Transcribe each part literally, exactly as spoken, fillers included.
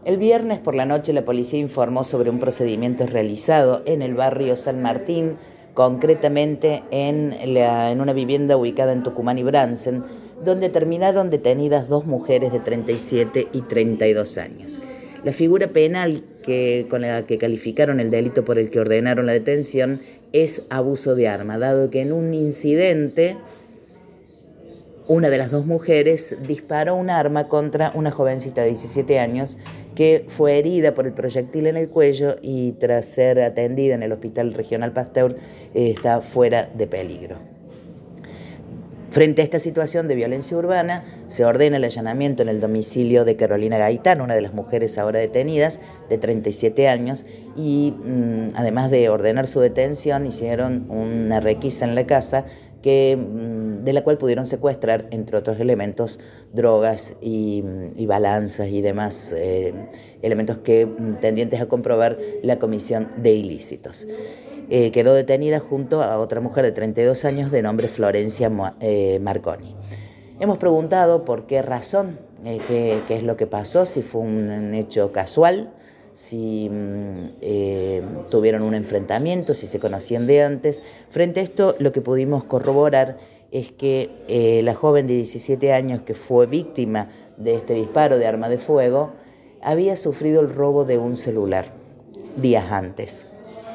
El viernes por la noche la policía informó sobre un procedimiento realizado en el barrio San Martín, concretamente en, la, en una vivienda ubicada en Tucumán y Bransen, donde terminaron detenidas dos mujeres de treinta y siete y treinta y dos años. La figura penal que, con la que calificaron el delito por el que ordenaron la detención es abuso de arma, dado que en un incidente una de las dos mujeres disparó un arma contra una jovencita de diecisiete años que fue herida por el proyectil en el cuello y tras ser atendida en el Hospital Regional Pasteur eh, está fuera de peligro. Frente a esta situación de violencia urbana, se ordena el allanamiento en el domicilio de Carolina Gaitán, una de las mujeres ahora detenidas, de treinta y siete años, y mmm, además de ordenar su detención, hicieron una requisa en la casa que, mmm, de la cual pudieron secuestrar, entre otros elementos, drogas y, y balanzas y demás eh, elementos que mmm, tendientes a comprobar la comisión de ilícitos. Eh, quedó detenida junto a otra mujer de treinta y dos años de nombre Florencia eh, Marconi. Hemos preguntado por qué razón, eh, qué, qué es lo que pasó, si fue un hecho casual, si eh, tuvieron un enfrentamiento, si se conocían de antes. Frente a esto, lo que pudimos corroborar es que eh, la joven de diecisiete años que fue víctima de este disparo de arma de fuego había sufrido el robo de un celular días antes.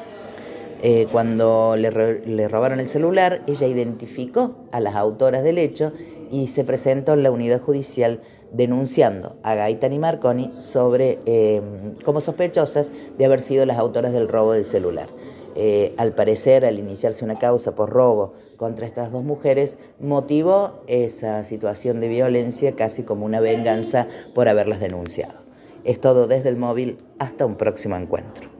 Eh, cuando le, le robaron el celular, ella identificó a las autoras del hecho y se presentó en la unidad judicial denunciando a Gaitán y Marconi sobre, eh, como sospechosas de haber sido las autoras del robo del celular. Eh, al parecer, al iniciarse una causa por robo contra estas dos mujeres, motivó esa situación de violencia casi como una venganza por haberlas denunciado. Es todo desde el móvil, hasta un próximo encuentro.